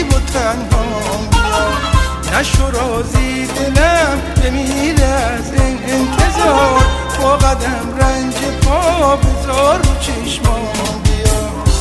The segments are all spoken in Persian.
غریب و تنهام بیا، نشو راضی دلم بمیره از این انتظار، با قدم رنج پا بذار رو چشمام بیا.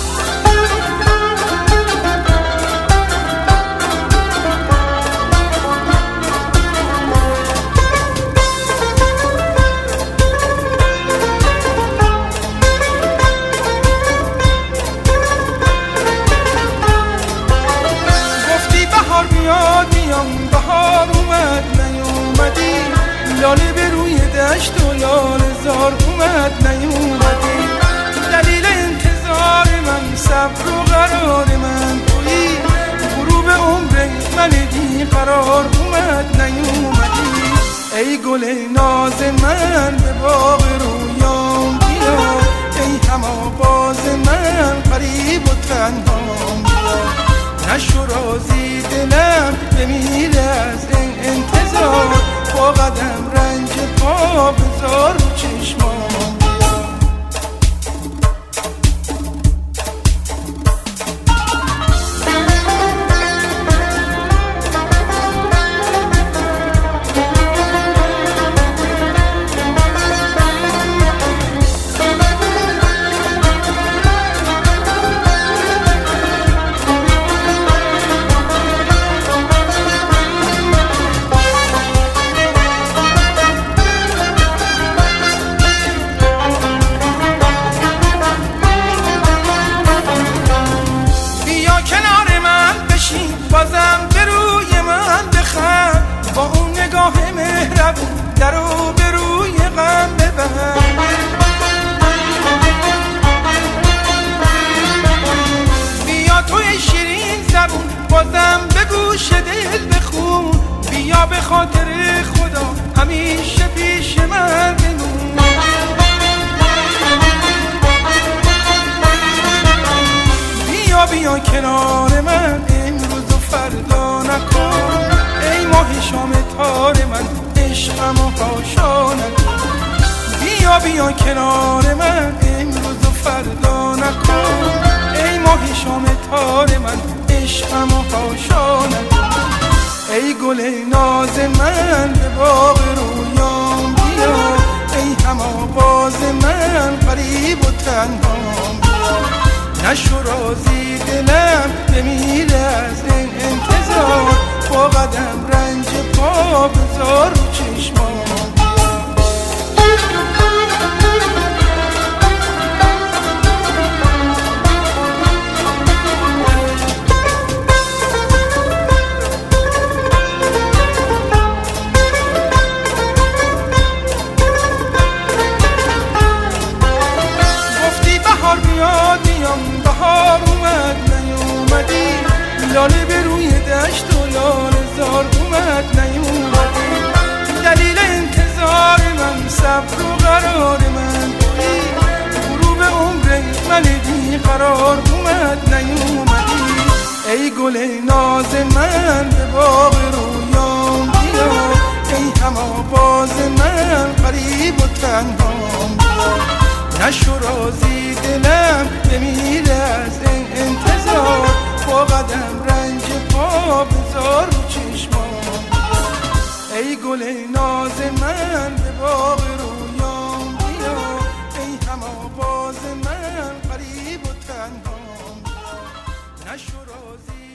میام بهار اومد نیومدی، لاله به روی دشت و لاله زار اومد نیومدی، دلیل انتظار من صبر و قرار من تویی، غروب عمر من بی قرار اومد نیومدی، ای گل ناز من به باغ رویام بیا، ای هماواز من غریب و تنهام بیا، نشو راضی دلم بمیره از این انتظار، با قدم رنج پا بذار رو چشمام بیا. بازم به روی من بخند، با اون نگاه مهربون درو به روی غم ببند، بیا توی شیرین زبون بازم به گوش دل بخون، بیا به خاطر خدا همیشه پیش من بمون، بیا کنار من فردا نکن، ای ماه شام تار من عشقم و پاشا نکن، بیا کنار من امروز و فردا نکن، ای ماه شام تار من عشقم و پاشا نکن، ای گل ناز من به باغ رویام بیا، ای هماواز من غریب و تنهام بیا، نشو راضی دلم بمیره از این انتظار، با قدم رنج پا بذار رو چشمام بیا. گفتی بهار بیاد میام، بهار اومد نیومدی، لاله به روی دشت و لاله زار اومد نیومدی، دلیل انتظار من صبر و قرار من تویی، غروب عمر من بی قرار اومد نیومدی، ای گل ناز من به باغ رویام بیا، ای هماواز من غریب و تنهام بیا، نشو راضی دلم بمیره از این انتظار، با قدم رنج پا بذار رو چشمام بیا، ای گل ناز من به باغ رویام بیا، ای هماواز من غریب و تنهام بیا، نشو راضی